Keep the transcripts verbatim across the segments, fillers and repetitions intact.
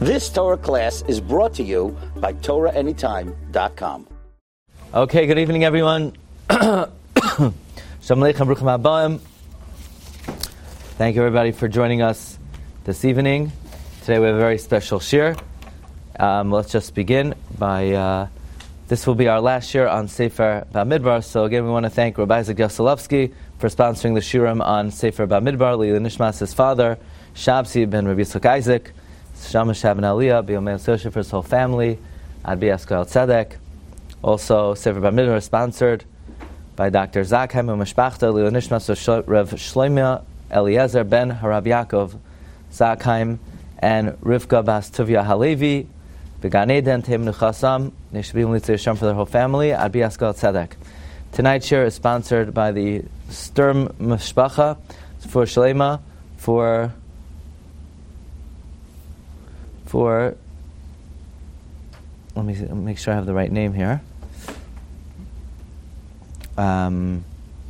This Torah class is brought to you by Torah Anytime dot com. Okay, good evening, everyone. Shalom Aleichem, Bruchim Habayim. Thank you, everybody, for joining us this evening. Today we have a very special shir. Um, let's just begin by, uh, this will be our last shir on Sefer Bamidbar. So again, we want to thank Rabbi Isaac Yoselovsky for sponsoring the shirim on Sefer Bamidbar, Lila Nishmas, his father, Shabsi ben Rabbi Yitzchak Isaac, Shama Shaban Aliyah, B'Yomei Sosha for his whole family, Adbi Askal Tzedek. Also, Sefer Bamidbar is sponsored by Doctor Zakheim Umeshpachta, Lila Nishmas, Rav Shloimeh Eliezer ben Harab Yaakov Zakheim, and Rivka Bas Tuvia Halevi, Began Eden, Teim Nuchasam, they should be able to for their whole family, Adbi Askal Tzedek. Tonight's shir is sponsored by the Sturm Mishpacha for Shlema, for for let me see, make sure I have the right name here. Um,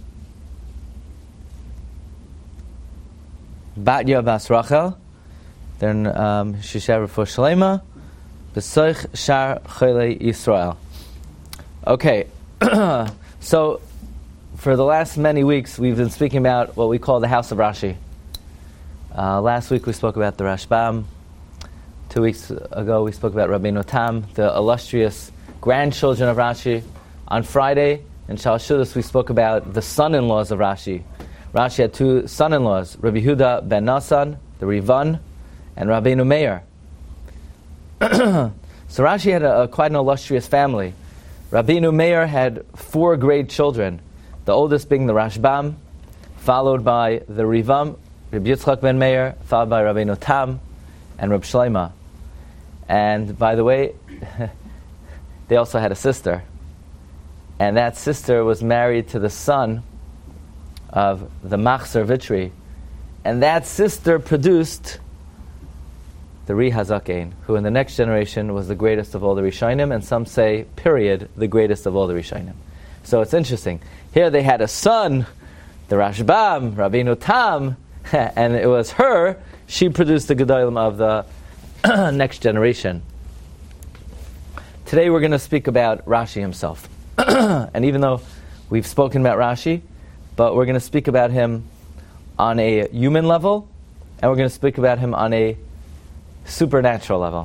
Batya Bas Rachel, then um, Shisha for Shlema, B'Soich Shar Chole Yisrael. Okay, so for the last many weeks we've been speaking about what we call the House of Rashi. Uh, last week we spoke about the Rashbam. Two weeks ago we spoke about Rabbeinu Tam, the illustrious grandchildren of Rashi. On Friday in Shalshudas we spoke about the son-in-laws of Rashi. Rashi had two son-in-laws, Rabbi Huda ben Nasan, the Rivan, and Rabbeinu Meir. So Rashi had a, a quite an illustrious family. Rabbeinu Meir had four great children, the oldest being the Rashbam, followed by the Rivam, Rabbi Yitzchak ben Meir, followed by Rabbeinu Tam, and Reb Shloimeh. And by the way, they also had a sister. And that sister was married to the son of the Machzer Vitri. And that sister produced the Ri Hazakein, who in the next generation was the greatest of all the Rishonim, and some say, period, the greatest of all the Rishonim. So it's interesting. Here they had a son, the Rashbam, Rabbeinu Tam, and it was her, she produced the Gedolim of the next generation. Today we're going to speak about Rashi himself. And even though we've spoken about Rashi, but we're going to speak about him on a human level, and we're going to speak about him on a supernatural level.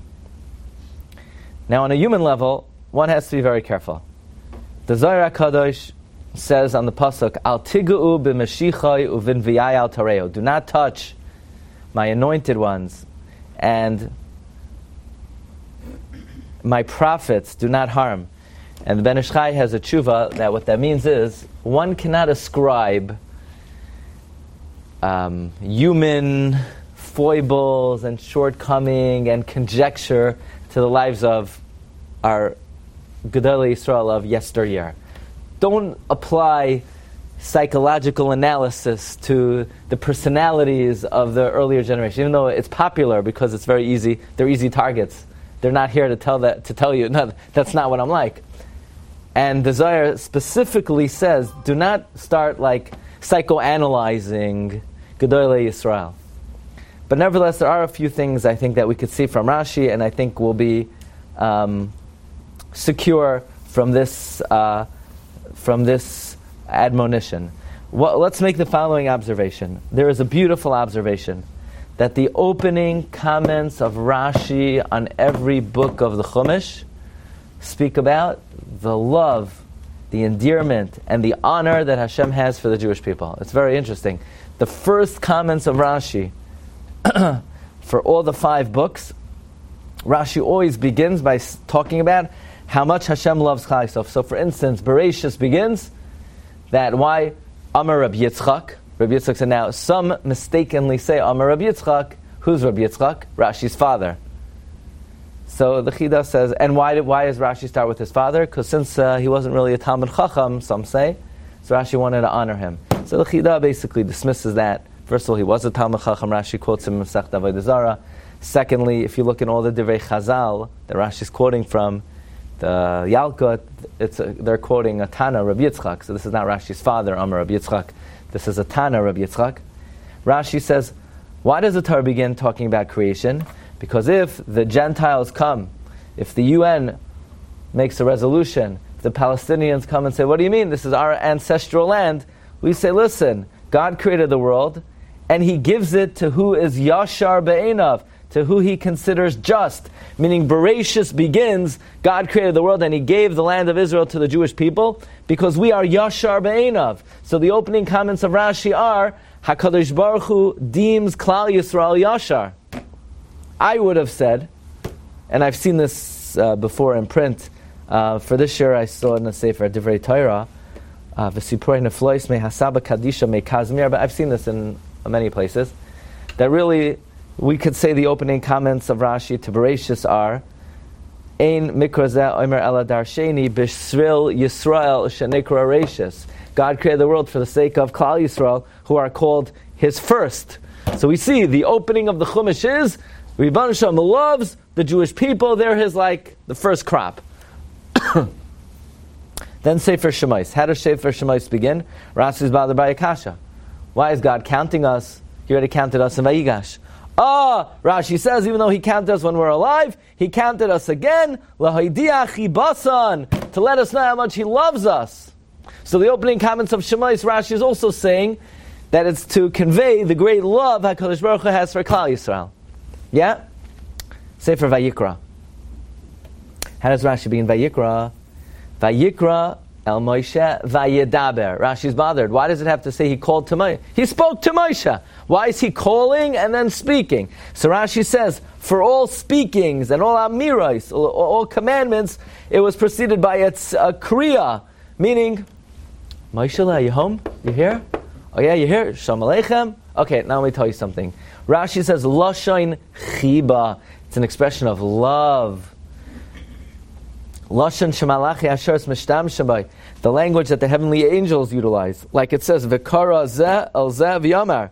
Now on a human level, one has to be very careful. The Zohar HaKadosh says on the pasuk, Al tigu'u b'mashichai uvin v'yai al tareo. Do not touch my anointed ones and my prophets, do not harm. And the Ben Ish Chai has a tshuva that what that means is one cannot ascribe um, human foibles and shortcoming and conjecture to the lives of our Gedolei Yisrael of yesteryear. Don't apply psychological analysis to the personalities of the earlier generation, even though it's popular because it's very easy. They're easy targets. They're not here to tell that to tell you, no, that's not what I'm like. And the Zohar specifically says, do not start like psychoanalyzing Gedolei Yisrael. But nevertheless, there are a few things I think that we could see from Rashi, and I think will be um, secure from this uh, from this admonition. Well, let's make the following observation. There is a beautiful observation that the opening comments of Rashi on every book of the Chumash speak about the love, the endearment, and the honor that Hashem has for the Jewish people. It's very interesting. The first comments of Rashi for all the five books, Rashi always begins by talking about how much Hashem loves Klal Yisrael. So for instance, Bereshis begins that why Amar Rabbi Yitzchak, Rabbi Yitzchak said, now some mistakenly say Amar Rabbi Yitzchak. Who's Rabbi Yitzchak? Rashi's father. So the Chida says, and why did, why does Rashi start with his father? Because since uh, he wasn't really a Talmud Chacham, some say, so Rashi wanted to honor him. So the Chida basically dismisses that. First of all, he was a Talmud Chacham. Rashi quotes him in Masechet Avodah Zarah. Secondly, if you look in all the Divrei Chazal that Rashi's quoting from, the Yalkut, it's a, they're quoting a Tana, Rabbi Yitzchak. So this is not Rashi's father, Amar Rabbi Yitzchak. This is a Tana, Rabbi Yitzchak. Rashi says, why does the Torah begin talking about creation? Because if the Gentiles come, if the U N makes a resolution, if the Palestinians come and say, what do you mean? This is our ancestral land. We say, listen, God created the world, and He gives it to who is Yashar Be'enav, to who He considers just. Meaning, Bereshis begins, God created the world and He gave the land of Israel to the Jewish people, because we are Yashar Be'enav. So the opening comments of Rashi are, HaKadosh Baruch Hu deems Klal Yisrael Yashar. I would have said, and I've seen this uh, before in print, uh, for this year I saw in the Sefer Divrei Torah, V'sipurei neflois me hasaba kadisha me kazmir, but I've seen this in many places, that really we could say the opening comments of Rashi to Bereshis are, Ein mikra zeh omer ela darsheni b'sril Yisrael shenikra Reshis. God created the world for the sake of Klal Yisrael, who are called His first. So we see the opening of the Chumash is, Rebbeinu Shalom loves the Jewish people, they're His like, the first crop. Then Sefer Shemais. How does Sefer Shemais begin? Rashi's bothered by Akasha. Why is God counting us? He already counted us in Vayigash. Ah, Rashi says, even though He counted us when we're alive, He counted us again, L'hoidiach Basan, to let us know how much He loves us. So the opening comments of Shemais, Rashi is also saying that it's to convey the great love HaKadosh Baruch Hu has for Klal Yisrael. Yeah? Sefer Vayikra. How does Rashi begin Vayikra? Vayikra El Moshe Vayedaber. Rashi's bothered. Why does it have to say He called to Moshe? He spoke to Moshe. Why is He calling and then speaking? So Rashi says, for all speakings and all amiros, all, all commandments, it was preceded by its uh, kriya, meaning, Moshe, are you home? You here? Oh yeah, you here? Shalom Aleichem? Okay, now let me tell you something. Rashi says, Lashon Chiba. It's an expression of love. Lashon Shemalachi Asheres Mishtam Shabai, the language that the heavenly angels utilize. Like it says, V'kara zeh el zeh v'yamar.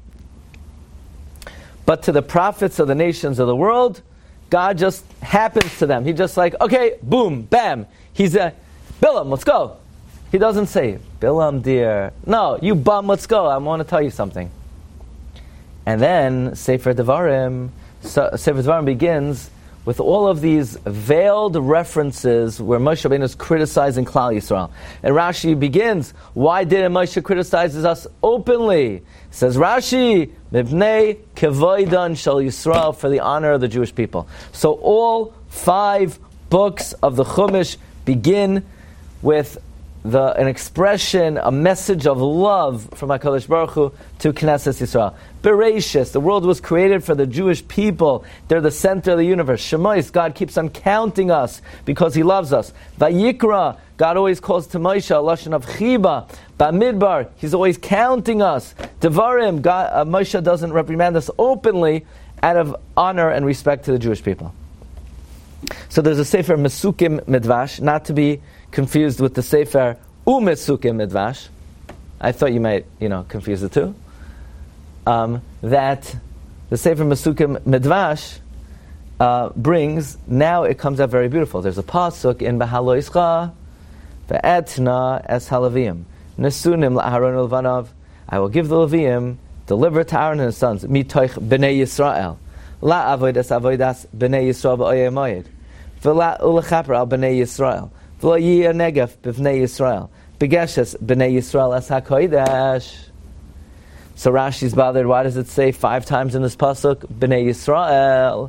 But to the prophets of the nations of the world, God just happens to them. He just like, okay, boom, bam. He's a, Bilam, let's go. He doesn't say, Bilam dear, no, you bum, let's go. I want to tell you something. And then Sefer Devarim, so, Sefer Devarim begins with all of these veiled references where Moshe Rabbeinu is criticizing Klal Yisrael. And Rashi begins, why didn't Moshe criticize us openly? Says Rashi, Mibnei Kevoidan Shal Yisrael, for the honor of the Jewish people. So all five books of the Chumash begin with the, an expression, a message of love from HaKadosh Baruch Hu to Knesset Yisrael. Bereshis, the world was created for the Jewish people. They're the center of the universe. Shemais, God keeps on counting us because He loves us. Vayikra, God always calls to Moshe a lashon of chiba. Bamidbar, He's always counting us. Devarim, God, uh, Moshe doesn't reprimand us openly out of honor and respect to the Jewish people. So there's a Sefer Mesukim Midvash, not to be confused with the Sefer Umesukim Midvash. I thought you might, you know, confuse the two. Um, that the Sefer Mesukim Midvash uh, brings, now it comes out very beautiful. There's a pasuk in Behalo Ischa, Ve'etna es halavim, Nesunim la'aharon ulvanav, I will give the Leviim, deliver to Aaron and his sons, mitoich b'nei Yisrael, la'avodas avodas b'nei Yisrael b'oyei moed, ve'la'ulechaper al b'nei Yisrael, ve'lo'yiyah negef b'nei Yisrael, begeshes b'nei Yisrael es ha'kodesh. So Rashi's bothered, why does it say five times in this pasuk, B'nai Yisrael?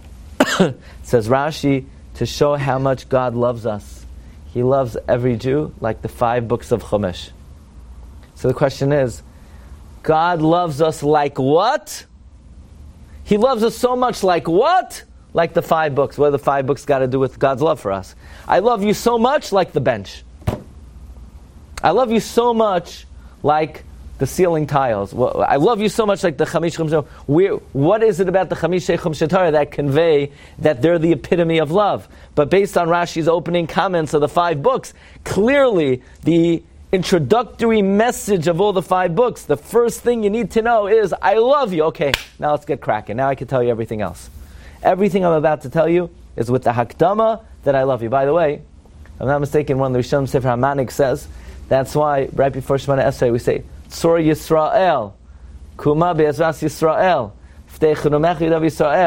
Says Rashi, to show how much God loves us. He loves every Jew like the five books of Chumash. So the question is, God loves us like what? He loves us so much like what? Like the five books. What do the five books got to do with God's love for us? I love you so much like the bench. I love you so much like the ceiling tiles. Well, I love you so much like the Chamish Chumshe. What is it about the Chamish Chumshe Torah that convey that they're the epitome of love? But based on Rashi's opening comments of the five books, clearly the introductory message of all the five books, the first thing you need to know is, I love you. Okay, now let's get cracking. Now I can tell you everything else. Everything I'm about to tell you is with the Hakdama that I love you. By the way, if I'm not mistaken, one of the Rishonim Sefer HaManik says, that's why right before Shemana Esrei we say, Tzor Yisrael, Kuma be'ezras Yisrael, V'tei Chunumecha Yidav Yisrael,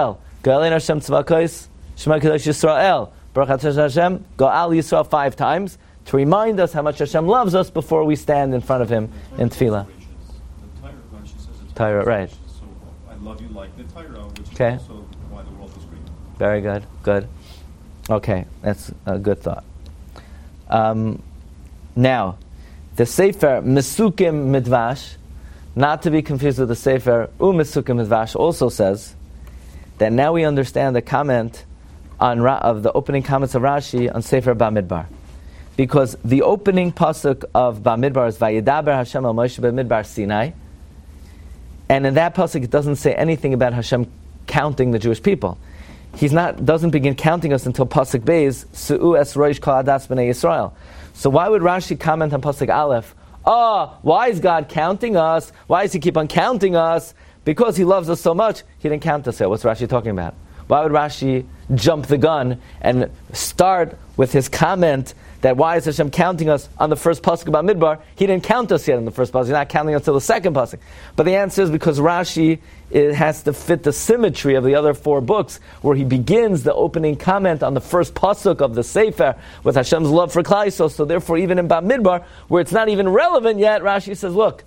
Go'alein Hashem tzvakos, Shema Kadosh Yisrael, Baruch Atah Hashem, Go'al Yisrael five times, to remind us how much Hashem loves us before we stand in front of Him in tefillah. Torah, right. So I love you like the Torah, which Okay. is also why the world is great. Very good, good. Okay, that's a good thought. Um, now, the Sefer Mesukim Midvash, not to be confused with the Sefer U Mesukim Midvash, also says that now we understand the comment on Ra- of the opening comments of Rashi on Sefer Bamidbar. Because the opening pasuk of Bamidbar is Vayidaber Hashem al Moshe Bamidbar Sinai, and in that pasuk it doesn't say anything about Hashem counting the Jewish people. He's not doesn't begin counting us until pasuk Beis Su'u es Roish Kol Adas B'nei Yisrael. So why would Rashi comment on pasuk Aleph? Oh, why is God counting us? Why does He keep on counting us? Because He loves us so much, He didn't count us here. What's Rashi talking about? Why would Rashi jump the gun and start with his comment that why is Hashem counting us on the first pasuk about Midbar? He didn't count us yet on the first pasuk. He's not counting us until the second pasuk. But the answer is because Rashi, it has to fit the symmetry of the other four books, where he begins the opening comment on the first pasuk of the Sefer with Hashem's love for Klal Yisrael. So therefore, even in Bamidbar, where it's not even relevant yet, Rashi says, "Look,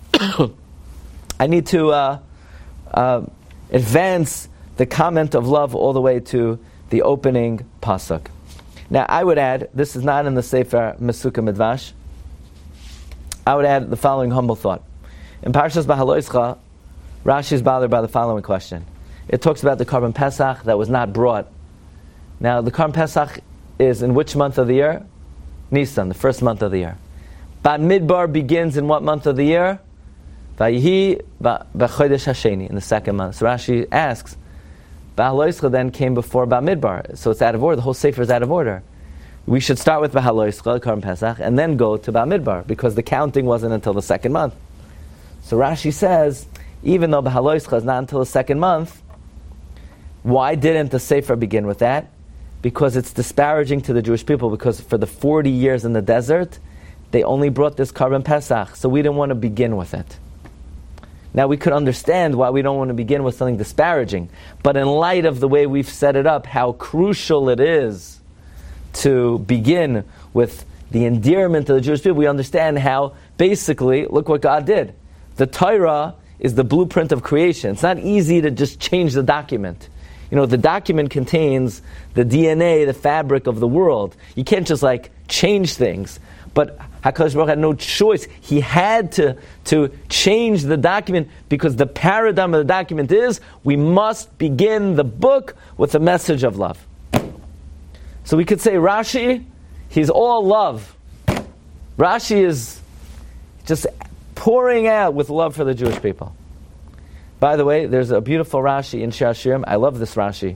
I need to uh, uh, advance the comment of love all the way to the opening pasuk." Now, I would add, this is not in the Sefer Mesukim Midvash, I would add the following humble thought. In Parshas Bahaloischa, Rashi is bothered by the following question. It talks about the Korban Pesach that was not brought. Now, the Korban Pesach is in which month of the year? Nisan, the first month of the year. Bamidbar begins in what month of the year? Vayihi b'chodesh hasheni, in the second month. So Rashi asks, Bahaloischa then came before Bamidbar, so it's out of order. The whole Sefer is out of order. We should start with Bahaloischa, Korban Pesach, and then go to Bamidbar, because the counting wasn't until the second month. So Rashi says, even though Bahaloischa is not until the second month, why didn't the Sefer begin with that? Because it's disparaging to the Jewish people, because for the forty years in the desert, they only brought this Korban Pesach, so we didn't want to begin with it. Now, we could understand why we don't want to begin with something disparaging, but in light of the way we've set it up, how crucial it is to begin with the endearment of the Jewish people, we understand how, basically, look what God did. The Torah is the blueprint of creation. It's not easy to just change the document. You know, the document contains the D N A, the fabric of the world. You can't just, like, change things. But HaKadosh Baruch Hu had no choice. He had to, to change the document, because the paradigm of the document is we must begin the book with a message of love. So we could say Rashi, he's all love. Rashi is just pouring out with love for the Jewish people. By the way, there's a beautiful Rashi in Shir Hashirim. I love this Rashi.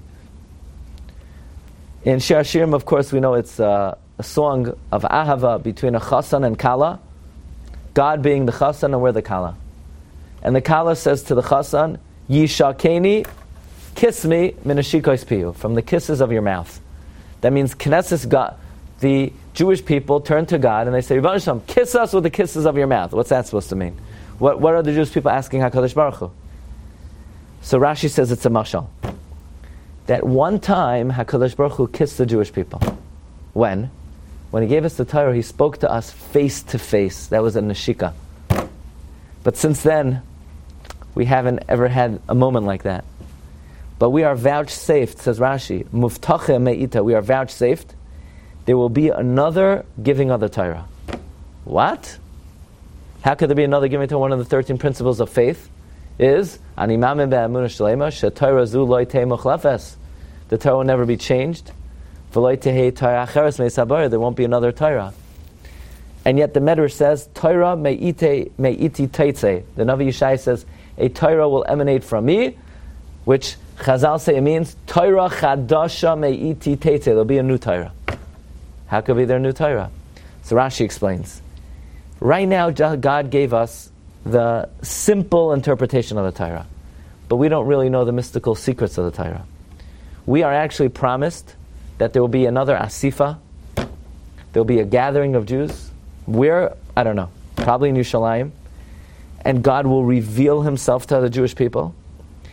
In Shir Hashirim, of course, we know it's uh, a song of Ahava between a Chassan and Kala, God being the Chassan and we're the Kala. And the Kala says to the Chassan, Yishakeni, kiss me, minashikois piyu, from the kisses of your mouth. That means Knesset God, the Jewish people turn to God and they say, Rebbeinu Shalom, kiss us with the kisses of your mouth. What's that supposed to mean? What, what are the Jewish people asking HaKadosh Baruch Hu? So Rashi says it's a mashal. That one time HaKadosh Baruch Hu kissed the Jewish people. When? When He gave us the Torah, He spoke to us face to face. That was a neshika. But since then, we haven't ever had a moment like that. But we are vouchsafed, says Rashi, Muftache me'ita, we are vouchsafed. There will be another giving of the Torah. What? How could there be another giving to one of the thirteen principles of faith? Is Animamim be'amunah shlema sheTorah zu lo yitei muchlefes. The Torah will never be changed. V'lo yitei Torah acheres me'sabar. There won't be another Torah. And yet the Medrash says Torah me'ite me'iti teitzei. The Navi Yeshai says a Torah will emanate from me, which Chazal say it means Torah chadasha me'iti teitzei. There'll be a new Torah. How could be there a new Torah? So Rashi explains. Right now, God gave us the simple interpretation of the Torah, but we don't really know the mystical secrets of the Torah. We are actually promised that there will be another Asifa, there will be a gathering of Jews. Where? I don't know. Probably in Yerushalayim. And God will reveal Himself to the Jewish people.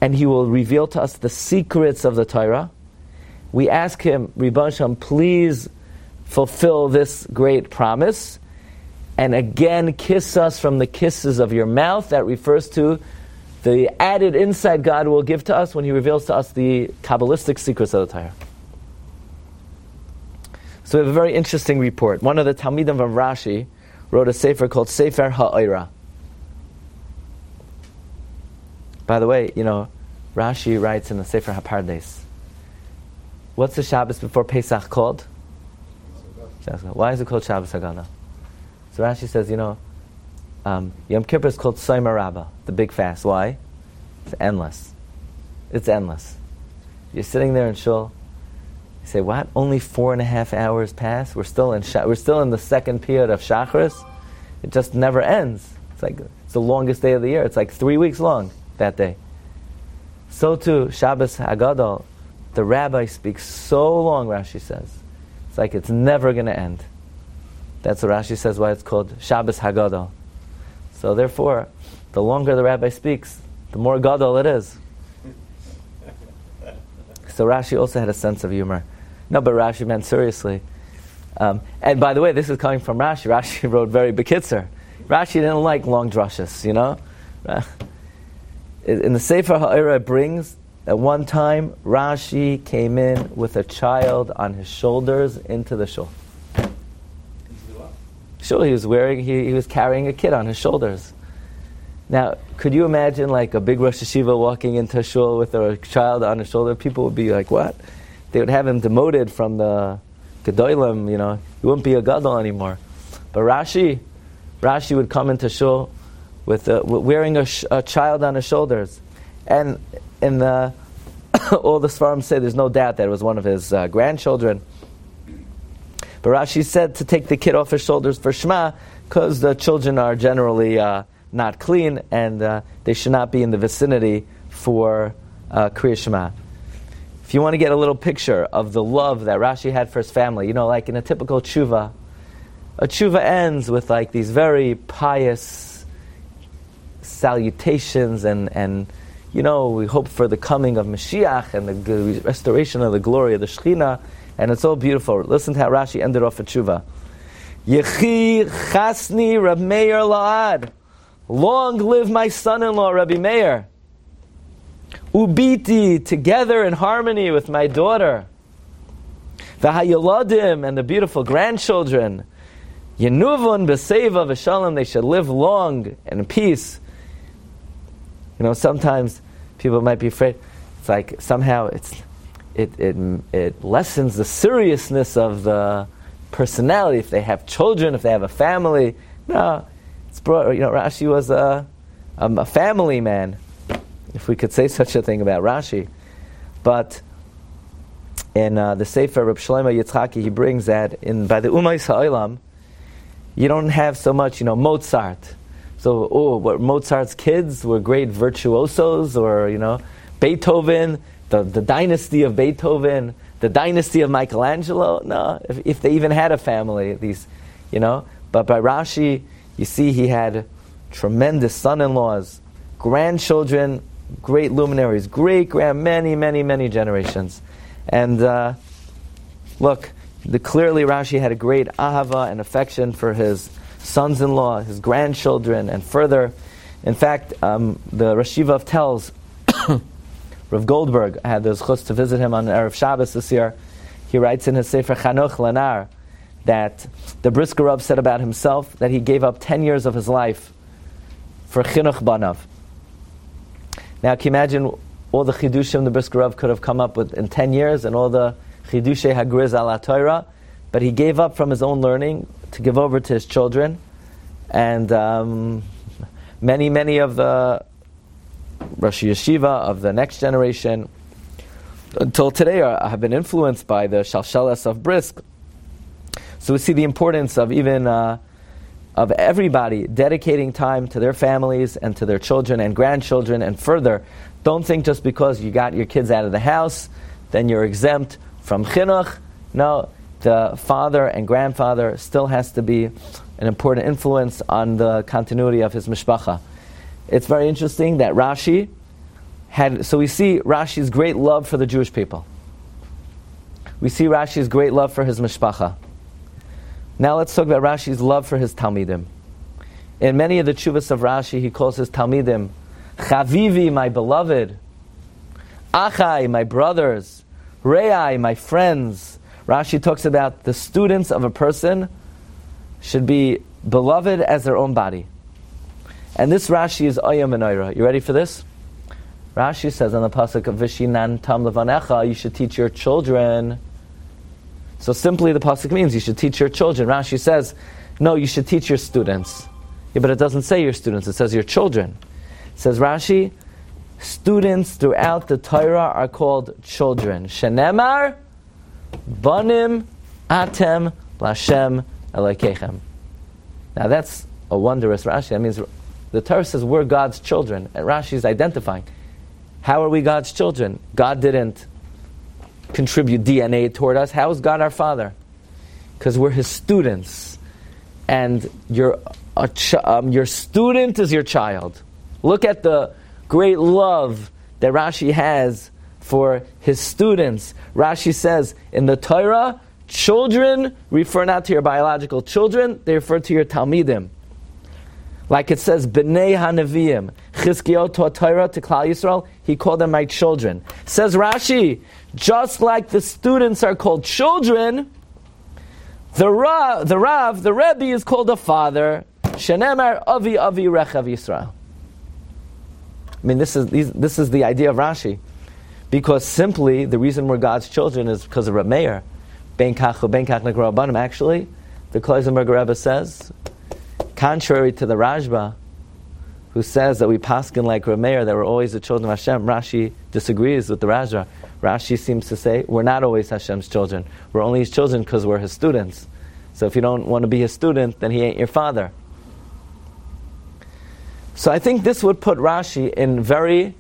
and He will reveal to us the secrets of the Torah. We ask Him, Ribbono Shel Olam, please fulfill this great promise, and again kiss us from the kisses of your mouth. That refers to the added insight God will give to us when He reveals to us the Kabbalistic secrets of the Torah. So we have a very interesting report. One of the Talmidim of Rashi wrote a sefer called Sefer HaOira. By the way, you know, Rashi writes in the Sefer HaPardes. What's the Shabbos before Pesach called? Why is it called Shabbos Haggadah? So Rashi says, you know, um, Yom Kippur is called Soima Rabbah, the big fast. Why? It's endless. It's endless. You're sitting there in shul. You say, what? Only four and a half hours pass? We're still in Sha- we're still in the second period of Shacharis. It just never ends. It's like it's the longest day of the year. It's like three weeks long that day. So too, Shabbos Haggadah, the rabbi speaks so long, Rashi says. It's like it's never going to end. That's what Rashi says why it's called Shabbos Haggadah. So therefore, the longer the rabbi speaks, the more gadol it is. So Rashi also had a sense of humor. No, but Rashi meant seriously. Um, and by the way, this is coming from Rashi. Rashi wrote very bekitzer. Rashi didn't like long drushes, you know? In the Sefer HaOira it brings that one time Rashi came in with a child on his shoulders into the shul. Shul, he was wearing, he, he was carrying a kid on his shoulders. Now, could you imagine like a big Rosh Hashiva walking into a shul with a child on his shoulder? People would be like, what? They would have him demoted from the Gedolim, you know. He wouldn't be a Gadol anymore. But Rashi, Rashi would come into shul with a, wearing a, sh- a child on his shoulders. And in the all the Sfarim say there's no doubt that it was one of his uh, grandchildren. But Rashi said to take the kid off his shoulders for Shema, because the children are generally uh, not clean, and uh, they should not be in the vicinity for uh, Kriya Shema. If you want to get a little picture of the love that Rashi had for his family, you know, like in a typical tshuva, a tshuva ends with like these very pious salutations, and, and you know, we hope for the coming of Mashiach and the g- restoration of the glory of the Shekhinah, and it's all beautiful. Listen to how Rashi ended off a tshuva. Yechi chasni Reb Meir la'ad. Long live my son-in-law, Rabbi Meir. Ubiti, together in harmony with my daughter. V'hayaladim, and the beautiful grandchildren. Yenuvon b'seiva v'shalom, they should live long and in peace. You know, sometimes people might be afraid. It's like somehow it's it it it lessens the seriousness of the personality if they have children, if they have a family. No, it's brought. You know, Rashi was a um, a family man, if we could say such a thing about Rashi. But in uh, the Sefer Reb Shlomo Yitzchaki, he brings that in by the Umayis Ha'olam, you don't have so much, you know, Mozart. So, oh, what Mozart's kids were great virtuosos, or you know, Beethoven, the, the dynasty of Beethoven, the dynasty of Michelangelo. No, if, if they even had a family, these, you know. But by Rashi, you see he had tremendous son-in-laws, grandchildren, great luminaries, great grand, many, many, many generations. And uh, look, the, clearly Rashi had a great ahava and affection for his sons-in-law, his grandchildren, and further. In fact, um, the Rosh Yeshiva tells Rav Goldberg, I had the zchus to visit him on Erev Shabbos this year. He writes in his Sefer Chanoch Lanar that the Brisker Rav said about himself that he gave up ten years of his life for chinuch banav. Now, can you imagine all the chidushim the Brisker Rav could have come up with in ten years, and all the chidushay hagriz ala Torah, but he gave up from his own learning to give over to his children, and um, many, many of the Rosh Yeshiva of the next generation, until today, are, have been influenced by the Shalsheles of Brisk. So we see the importance of even uh, of everybody dedicating time to their families and to their children and grandchildren, and further. Don't think just because you got your kids out of the house, then you're exempt from chinuch. No, the father and grandfather still has to be an important influence on the continuity of his mishpacha. It's very interesting that Rashi had, so we see Rashi's great love for the Jewish people. We see Rashi's great love for his mishpacha. Now let's talk about Rashi's love for his Talmidim. In many of the tshuvas of Rashi, he calls his Talmidim Chavivi, my beloved, Achai, my brothers, Re'ai, my friends. Rashi talks about the students of a person should be beloved as their own body. And this Rashi is Oyam and Oira. You ready for this? Rashi says on the pasuk of Vishinan Tam Levanecha, you should teach your children. So simply the pasuk means you should teach your children. Rashi says, no, you should teach your students. Yeah, but it doesn't say your students, it says your children. It says Rashi, students throughout the Torah are called children. Shenemar, Banim, Atem, Lashem, Elokeichem. Now that's a wondrous Rashi. That means the Torah says we're God's children, and Rashi is identifying. How are we God's children? God didn't contribute D N A toward us. How is God our Father? Because we're His students. And your, a ch- um, your student is your child. Look at the great love that Rashi has for his students. Rashi says, in the Torah, children refer not to your biological children, they refer to your Talmidim. Like it says, B'nei HaNeviim, Chizkiyahu taught Torah to Klal Yisrael, he called them my children. Says Rashi, just like the students are called children, the Rav, the Rav, the Rebbe is called a father. Shenemar Avi Avi Rechav Yisrael. I mean, this is these, this is the idea of Rashi, because simply the reason we're God's children is because of Reb Meir. Ben Kach Ben Kach Nekra Rabbanim. Actually, the Kloisenberger Rebbe says, contrary to the Rashba, who says that we paskin like Reb Meir, that we're always the children of Hashem, Rashi disagrees with the Rashba. Rashi seems to say, we're not always Hashem's children. We're only His children because we're His students. So if you don't want to be His student, then He ain't your father. So I think this would put Rashi in very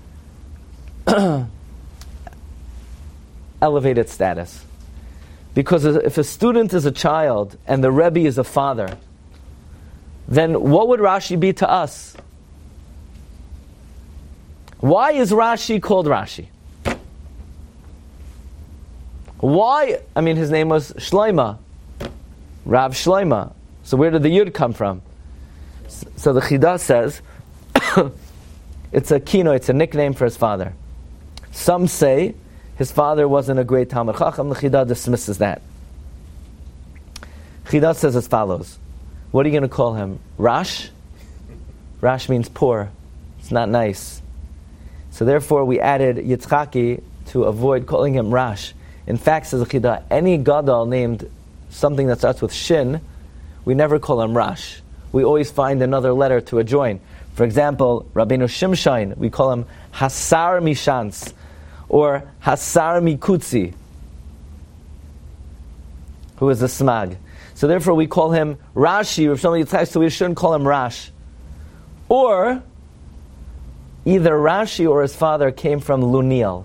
elevated status. Because if a student is a child and the Rebbe is a father, then what would Rashi be to us? Why is Rashi called Rashi? Why? I mean, his name was Shloima, Rav Shloima. So where did the Yud come from? So the Chidah says, it's a kino, it's a nickname for his father. Some say his father wasn't a great Talmid Chacham. The Chidah dismisses that. Chidah says as follows. What are you going to call him? Rash? Rash means poor. It's not nice. So therefore we added Yitzchaki to avoid calling him Rash. In fact, says the Chidah, any Gadol named something that starts with Shin, we never call him Rash. We always find another letter to adjoin. For example, Rabbeinu Shimshon, we call him Hasar Mishans, or Hasar Mikutzi, who is a smag. So therefore we call him Rashi, Rav Shlomo Yitzchak, so we shouldn't call him Rash. Or, either Rashi or his father came from Luniel.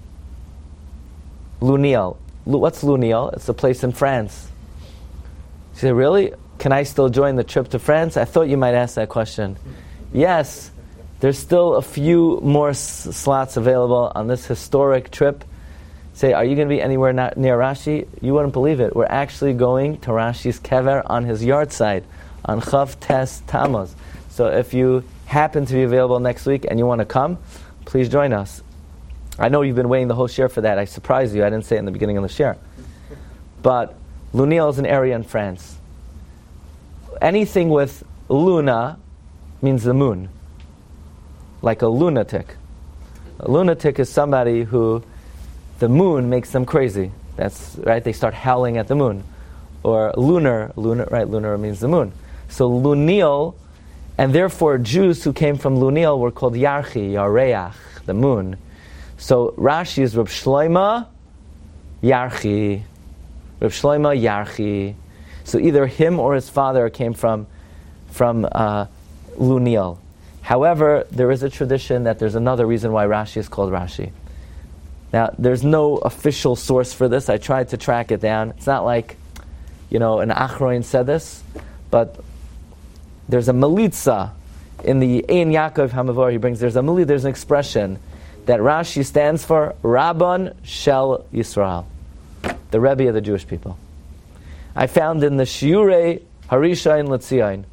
Luniel. What's Luniel? It's a place in France. You say, really? Can I still join the trip to France? I thought you might ask that question. Yes, there's still a few more s- slots available on this historic trip. Say, are you going to be anywhere not near Rashi? You wouldn't believe it. We're actually going to Rashi's kever on his yard side, on Chav Tes Tammuz. So if you happen to be available next week and you want to come, please join us. I know you've been waiting the whole share for that. I surprised you. I didn't say it in the beginning of the share. But Luniel is an area in France. Anything with Luna means the moon. Like a lunatic. A lunatic is somebody who the moon makes them crazy. That's right, they start howling at the moon. Or lunar, lunar, right, lunar means the moon. So Luniel, and therefore Jews who came from Luniel were called Yarchi, Yareach, the moon. So Rashi is Reb Shloima Yarchi. Reb Shloima Yarchi. So either him or his father came from from uh, Luniel. However, there is a tradition that there's another reason why Rashi is called Rashi. Now, there's no official source for this. I tried to track it down. It's not like, you know, an Achroin said this, but there's a melitza in the Ein Yaakov Hamavor. He brings there's a melitza. There's an expression that Rashi stands for Rabban Shel Yisrael, the Rebbe of the Jewish people. I found in the Shiurei Harishayin L'Tzion.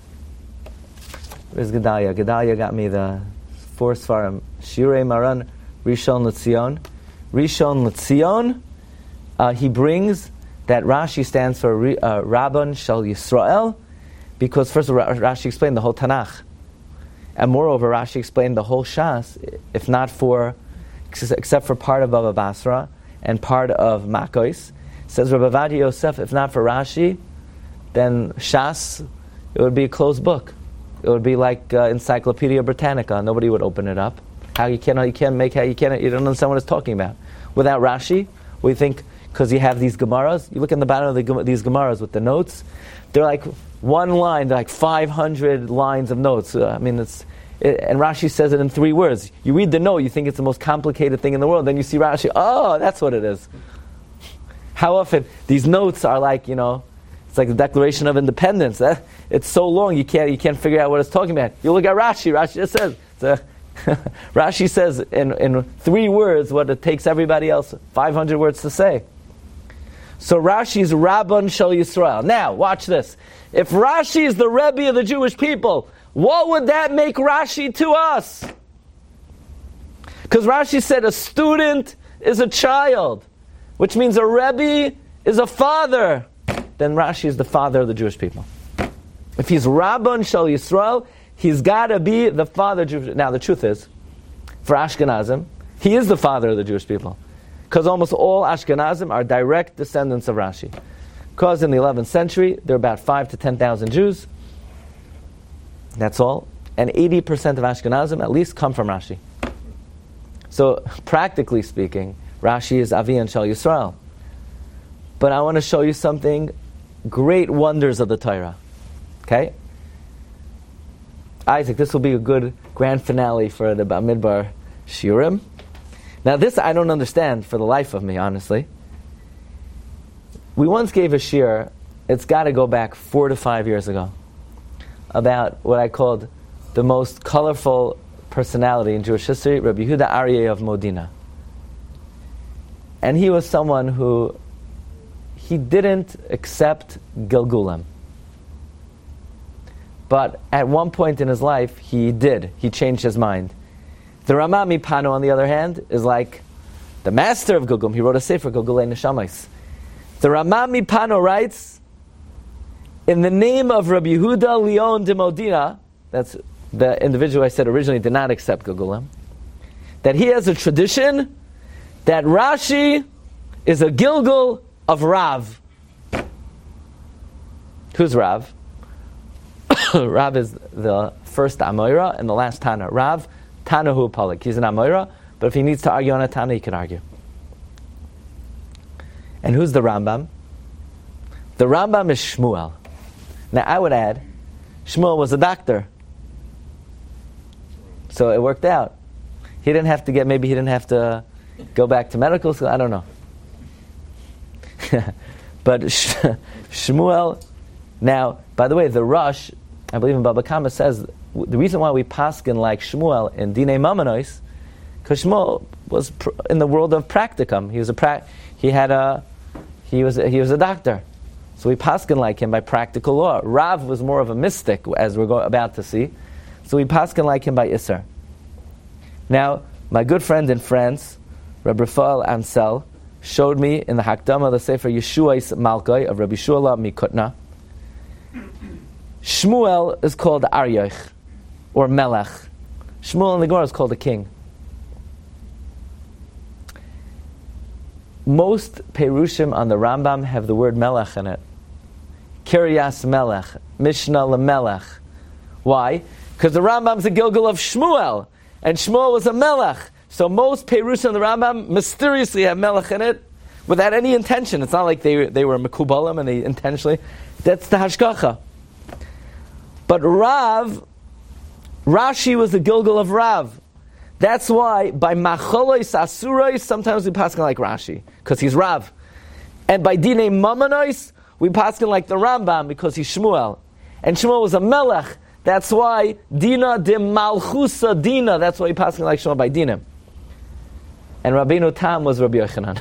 Where's Gedalia? Gedalia got me the four Sfarim. Shiurei Maran Rishon L'Tzion. Rishon L'Tzion, uh, he brings that Rashi stands for uh, Rabban Shel Yisrael, because first of all, Rashi explained the whole Tanakh. And moreover, Rashi explained the whole Shas, if not for, except for part of Baba Basra and part of Makos. Says Rabbi Ovadia Yosef, if not for Rashi, then Shas, it would be a closed book. It would be like uh, Encyclopedia Britannica. Nobody would open it up. How you can't, you can't make, how you can't, you don't understand what it's talking about. Without Rashi, we think, because you have these Gemaras, you look in the bottom of the, these Gemaras with the notes, they're like one line, they're like five hundred lines of notes. Uh, I mean, it's, it, and Rashi says it in three words. You read the note, you think it's the most complicated thing in the world, then you see Rashi, oh, that's what it is. How often these notes are like, you know, it's like the Declaration of Independence. Eh? It's so long you can't you can't figure out what it's talking about. You look at Rashi. Rashi just says it's a Rashi says in in three words what it takes everybody else five hundred words to say. So Rashi's Rabban Shel Yisrael. Now watch this. If Rashi is the Rebbe of the Jewish people, what would that make Rashi to us? Because Rashi said a student is a child, which means a Rebbe is a father. Then Rashi is the father of the Jewish people. If he's Rabban Shel Yisrael, he's got to be the father of Jewish. Now the truth is, for Ashkenazim, he is the father of the Jewish people. Because almost all Ashkenazim are direct descendants of Rashi. Because in the eleventh century, there are about five to ten thousand Jews. That's all. And eighty percent of Ashkenazim at least come from Rashi. So, practically speaking, Rashi is Avi and Shel Yisrael. But I want to show you something, great wonders of the Torah. Okay? Isaac, this will be a good grand finale for the Bamidbar Shiurim. Now this I don't understand for the life of me, honestly. We once gave a shiur, it's got to go back four to five years ago, about what I called the most colorful personality in Jewish history, Rabbi Yehuda Aryeh of Modena. And he was someone who, he didn't accept Gilgulim. But at one point in his life, he did. He changed his mind. The Rama Mipano, on the other hand, is like the master of Gilgulim. He wrote a sefer, Gilgulei Neshamis. The Rama Mipano writes, in the name of Rabbi Yehuda Leon de Modena, that's the individual I said originally did not accept Gilgulim, that he has a tradition that Rashi is a Gilgul of Rav. Who's Rav? Rav is the first Amoira and the last Tana. Rav, Tanahu Palik. He's an Amoira, but if he needs to argue on a Tana, he can argue. And who's the Rambam? The Rambam is Shmuel. Now I would add, Shmuel was a doctor. So it worked out. He didn't have to get, maybe he didn't have to go back to medical school, I don't know. But Shmuel, now, by the way, the Rosh, I believe in Baba Kama says, the reason why we paskin like Shmuel in Dinei Mamonos, because Shmuel was pr- in the world of practicum. He was a pra- he had a he was a, he was a doctor, so we paskin like him by practical law. Rav was more of a mystic, as we're go- about to see, so we paskin like him by Isser. Now, my good friend in France, Rabbi Rafael Ansel, showed me in the Hakdama of the Sefer Yeshua's Malkai of Rabbi Shula Mikutna. Shmuel is called Aryech, or Melech. Shmuel in the Gemara is called a king. Most Perushim on the Rambam have the word Melech in it. Kiryas Melech, Mishnah LeMelech. Why? Because the Rambam's a Gilgul of Shmuel, and Shmuel was a Melech. So most Perushim on the Rambam mysteriously have Melech in it, without any intention. It's not like they they were Mekubalim and they intentionally. That's the Hashgacha. But Rav, Rashi was the Gilgul of Rav. That's why by Macholos Asuros, sometimes we paskin like Rashi, because he's Rav. And by Dinei Mamonos, we paskin like the Rambam, because he's Shmuel. And Shmuel was a Melech. That's why Dina de Malchusa Dina, that's why we paskin like Shmuel by Dina. and Rabbeinu Tam was Rabbi Yochanan.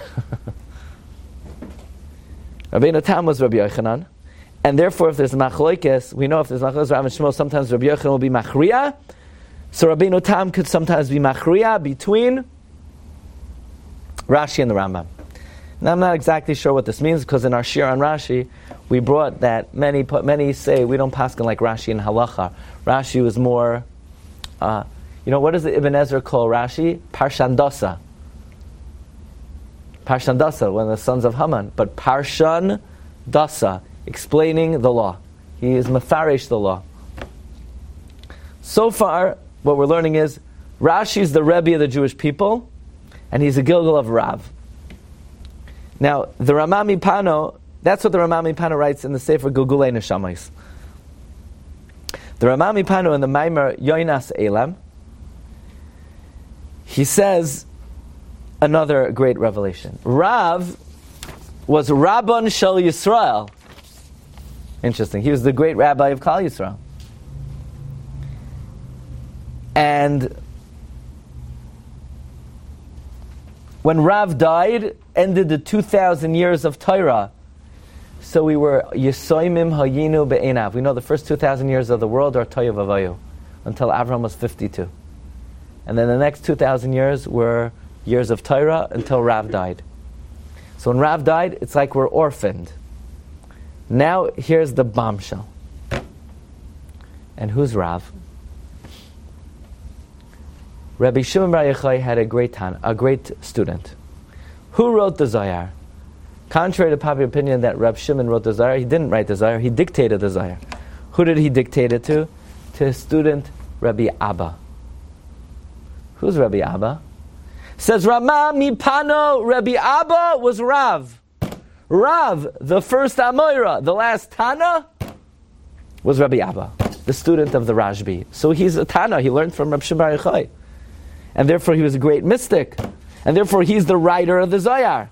Rabbeinu Tam was Rabbi Yochanan, and therefore, if there's machloikes, we know if there's machloikes, Rav and Shmuel, sometimes Rabbi Yochanan will be machriya. So Rabbeinu Tam could sometimes be machriya between Rashi and the Rambam. Now I'm not exactly sure what this means, because in our shir on Rashi, we brought that many many say we don't paskin like Rashi in halacha. Rashi was more, uh, you know, what does the Ibn Ezra call Rashi? Parshandasa. Parshandasa, one of the sons of Haman. But Parshan Dasa, explaining the law. He is mafarish the law. So far, what we're learning is Rashi is the Rebbe of the Jewish people, and he's a Gilgal of Rav. Now, the Ramami Pano, that's what the Ramami Pano writes in the Sefer Gugulei Neshamayis. The Ramami Pano in the Maimer Yoinas Elam, he says another great revelation. Rav was Rabban Shel Yisrael. Interesting. He was the great rabbi of Klal Yisrael. And when Rav died, ended the two thousand years of Torah. So we were Yisoimim Hayinu Be'enav. We know the first two thousand years of the world are Toya Vavayu, until Avraham was fifty-two. And then the next two thousand years were years of Torah until Rav died. So when Rav died, it's like we're orphaned. Now here's the bombshell. And who's Rav? Rabbi Shimon Bar Yochai had a great tan, a great student. Who wrote the Zohar? Contrary to popular opinion that Rabbi Shimon wrote the Zohar, he didn't write the Zohar, he dictated the Zohar. Who did he dictate it to? To his student, Rabbi Abba. Who's Rabbi Abba? Says Rama Mipano, Rabbi Abba was Rav. Rav, the first Amoira, the last Tana, was Rabbi Abba, the student of the Rashbi. So he's a Tana, he learned from Rabbi Shimon Bar Yochai. And therefore he was a great mystic. And therefore he's the writer of the Zohar.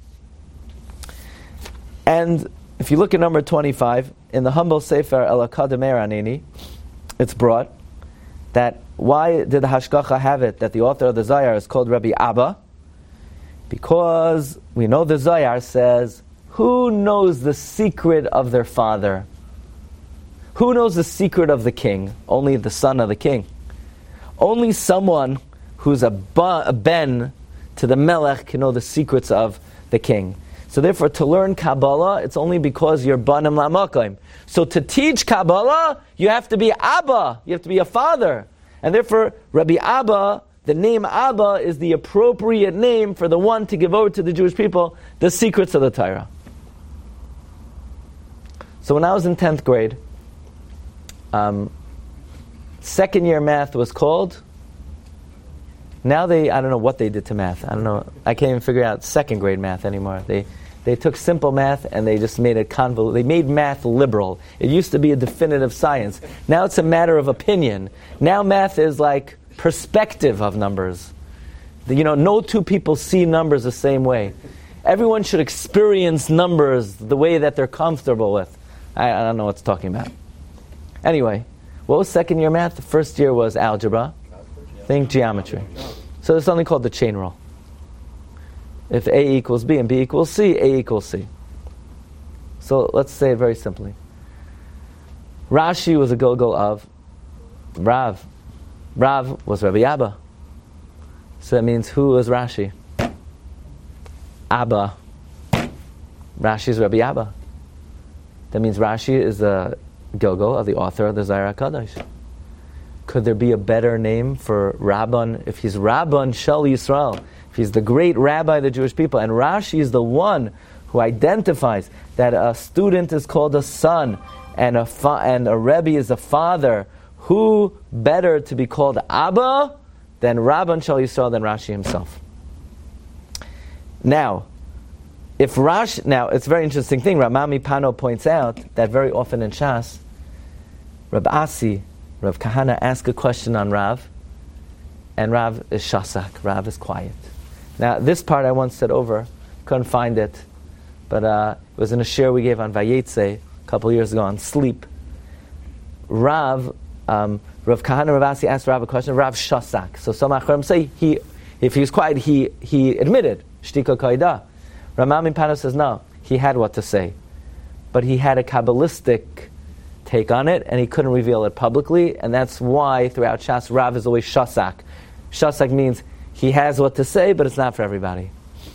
And if you look at number twenty-five, in the humble Sefer El Akademer Anini, it's brought that why did the Hashgacha have it that the author of the Zohar is called Rabbi Abba? Because we know the Zohar says, who knows the secret of their father? Who knows the secret of the king? Only the son of the king. Only someone who's a, ba, a ben to the Melech can know the secrets of the king. So therefore, to learn Kabbalah, it's only because you're banim la'makim. So to teach Kabbalah, you have to be Abba. You have to be a father. And therefore, Rabbi Abba, the name Abba is the appropriate name for the one to give over to the Jewish people the secrets of the Torah. So when I was in tenth grade, um, second year math was called... Now they, I don't know what they did to math. I don't know. I can't even figure out second grade math anymore. They they took simple math and they just made it convol. They made math liberal. It used to be a definitive science. Now it's a matter of opinion. Now math is like perspective of numbers. The, you know, no two people see numbers the same way. Everyone should experience numbers the way that they're comfortable with. I, I don't know what it's talking about. Anyway, what was second year math? The first year was algebra. Think geometry. So there's something called the chain rule. If A equals B and B equals C, A equals C. So let's say it very simply. Rashi was a Gilgal of Rav. Rav was Rabbi Abba. So that means who was Rashi? Abba. Rashi is Rabbi Abba. That means Rashi is the Gilgal of the author of the Zohar HaKadosh. Could there be a better name for Rabban? If he's Rabban Shel Yisrael, if he's the great rabbi of the Jewish people, and Rashi is the one who identifies that a student is called a son, and a fa- and a Rebbe is a father, who better to be called Abba than Rabban Shel Yisrael, than Rashi himself? Now, if Rashi, now it's a very interesting thing. Ramami Pano points out that very often in Shas, Rab Asi, Rav Kahana asked a question on Rav, and Rav is shasak. Rav is quiet. Now, this part I once said over, couldn't find it, but uh, it was in a shir we gave on Vayetze a couple of years ago on sleep. Rav, um, Rav Kahana Rav Asi asked Rav a question. Rav shasak. So some acharim say he If he was quiet, he, he admitted, Shtika Kaida. Ramam Pano says, no, he had what to say. But he had a Kabbalistic take on it, and he couldn't reveal it publicly, and that's why throughout Shas, Rav is always Shasak. Shasak means he has what to say, but it's not for everybody.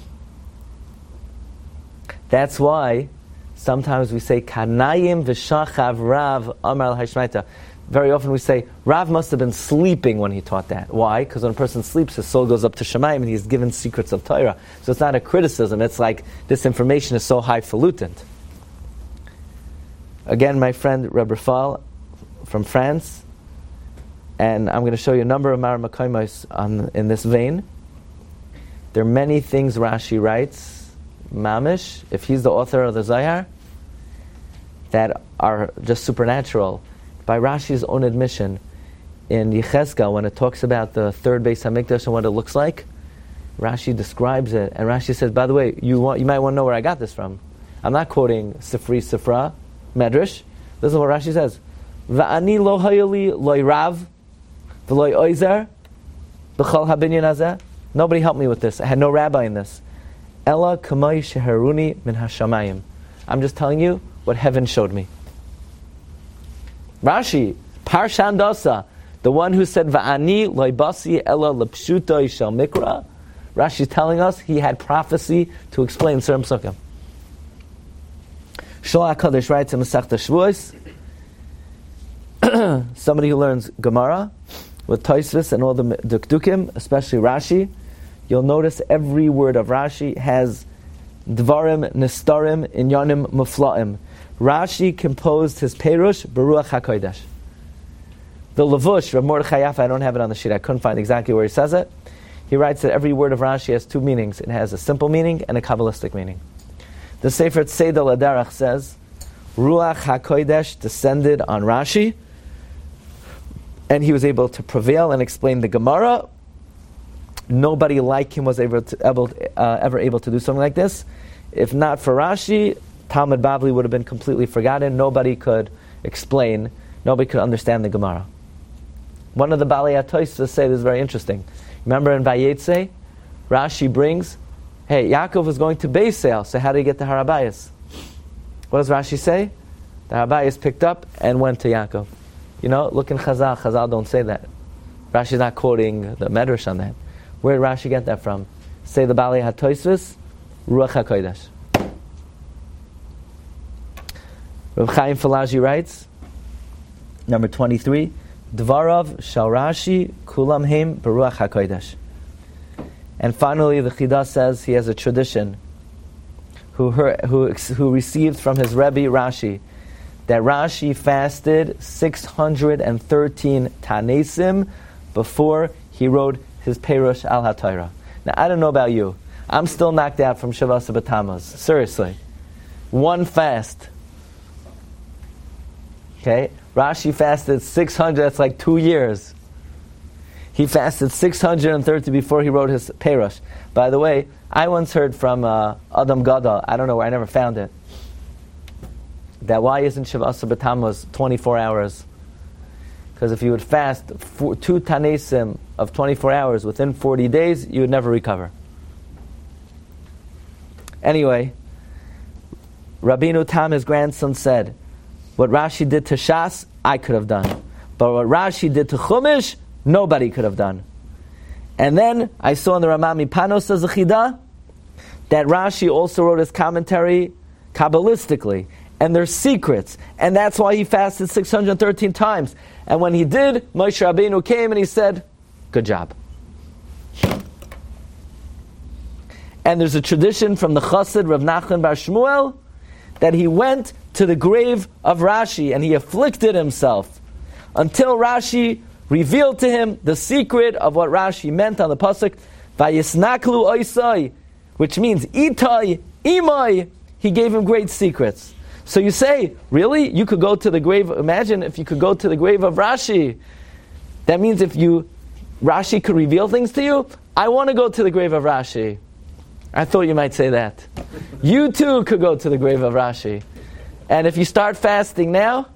That's why sometimes we say, Kanayim v'shachav Rav Amar al-Hashmaita. Very often we say, Rav must have been sleeping when he taught that. Why? Because when a person sleeps, his soul goes up to Shemayim and he's given secrets of Torah. So it's not a criticism, it's like this information is so highfalutin. Again, my friend Reb Rafal from France, and I'm going to show you a number of Mar Makayimos on in this vein. There are many things Rashi writes, Mamish, if he's the author of the Zohar, that are just supernatural. By Rashi's own admission, in Yechezkel, when it talks about the third Beis Hamikdash and what it looks like, Rashi describes it, and Rashi says, by the way, you want, you might want to know where I got this from. I'm not quoting Sifri Sifra, Medrash. This is what Rashi says. Va'ani lo hayali loy rav v'loy oizer b'chol habinyan hazeh. Nobody helped me with this. I had no rabbi in this. Ella kamay sheharuni min hashamayim. I'm just telling you what heaven showed me. Rashi, Parshan Dasa, the one who said Va'ani loy basi ella lepshutoi shel mikra. Rashi's telling us he had prophecy to explain certain psukim. Shoah HaKadosh writes in Masechta Shavuos, somebody who learns Gemara with Tosfos and all the Dukdukim, especially Rashi, you'll notice every word of Rashi has Dvarim, Nistarim, Inyanim, Mufla'im. Rashi composed his Perush Beruach HaKodesh. The Levush, Rav Mordechai Yaffa, I don't have it on the sheet, I couldn't find exactly where he says it. He writes that every word of Rashi has two meanings. It has a simple meaning and a Kabbalistic meaning. The Sefer Tzedel Adarach says, Ruach HaKodesh descended on Rashi, and he was able to prevail and explain the Gemara. Nobody like him was able to, able, uh, ever able to do something like this. If not for Rashi, Talmud Bavli would have been completely forgotten. Nobody could explain, nobody could understand the Gemara. One of the Balei HaTosfos say this is very interesting. Remember in Vayetze, Rashi brings, hey, Yaakov was going to Beisel, so how did he get to Harabayas? What does Rashi say? The Harabayas picked up and went to Yaakov. You know, look in Chazal, Chazal don't say that. Rashi's not quoting the Medrash on that. Where did Rashi get that from? Say the Balei HaTosfos, Ruach HaKodesh. Rav Chaim Falaji writes, number twenty-three, Dvarav Shal Rashi Kulam Heim Beruach HaKodesh. And finally, the Chidah says he has a tradition who, heard, who, who received from his Rebbe Rashi that Rashi fasted six hundred thirteen Tanesim before he wrote his Perush al HaTorah. Now, I don't know about you. I'm still knocked out from Shavas B'Tammuz. Seriously. One fast. Okay? Rashi fasted six hundred, that's like two years. He fasted six hundred thirty before he wrote his Perush. By the way, I once heard from uh, Adam Gadol, I don't know where, I never found it, that why isn't Shavasa B'Tammuz twenty-four hours? Because if you would fast four, two Tanesim of twenty-four hours within forty days, you would never recover. Anyway, Rabbeinu Tam, his grandson, said, what Rashi did to Shas, I could have done. But what Rashi did to Chumash, nobody could have done. And then I saw in the Ramami Panos as a Chidah that Rashi also wrote his commentary Kabbalistically. And there's secrets. And that's why he fasted six hundred thirteen times. And when he did, Moshe Rabbeinu came and he said, good job. And there's a tradition from the Chassid Rav Nachman Bar Shmuel that he went to the grave of Rashi and he afflicted himself until Rashi revealed to him the secret of what Rashi meant on the pasuk, Vayisnaklu oisai, which means Itai, Imai. He gave him great secrets. So you say, really? You could go to the grave, imagine if you could go to the grave of Rashi. That means if you, Rashi could reveal things to you? I want to go to the grave of Rashi. I thought you might say that. You too could go to the grave of Rashi. And if you start fasting now,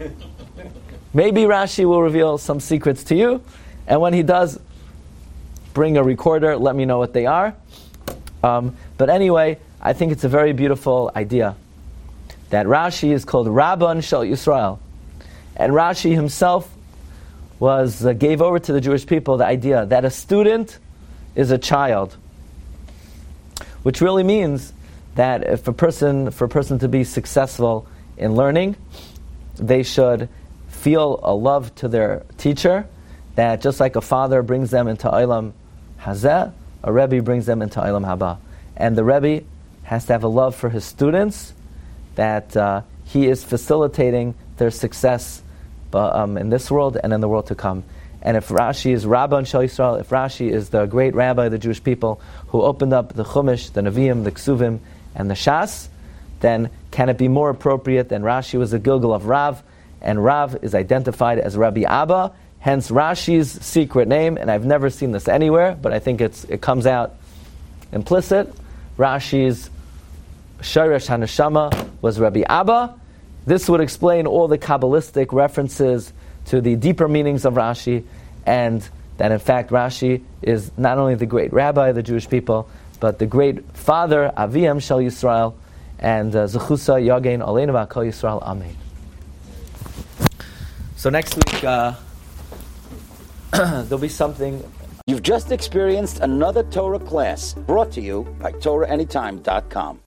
maybe Rashi will reveal some secrets to you. And when he does, bring a recorder, let me know what they are. Um, but anyway, I think it's a very beautiful idea that Rashi is called Rabban Shel Yisrael. And Rashi himself was uh, gave over to the Jewish people the idea that a student is a child, which really means that if a person, for a person to be successful in learning, they should feel a love to their teacher, that just like a father brings them into Olam Hazeh, a Rebbe brings them into Olam Haba. And the Rebbe has to have a love for his students, that uh, he is facilitating their success uh, um, in this world and in the world to come. And if Rashi is Rabban Shel Yisrael, if Rashi is the great rabbi of the Jewish people who opened up the Chumash, the Nevi'im, the Ksuvim, and the Shas, then can it be more appropriate than Rashi was a Gilgal of Rav, and Rav is identified as Rabbi Abba, hence Rashi's secret name, and I've never seen this anywhere, but I think it's it comes out implicit. Rashi's Sharish HaNeshama was Rabbi Abba. This would explain all the Kabbalistic references to the deeper meanings of Rashi, and that in fact Rashi is not only the great rabbi of the Jewish people, but the great father, Aviyam Shel Yisrael, and Zechusa Yagein Aleinu V'Kol Yisrael. Amen. So next week uh, there'll be something. You've just experienced another Torah class brought to you by Torah Anytime dot com.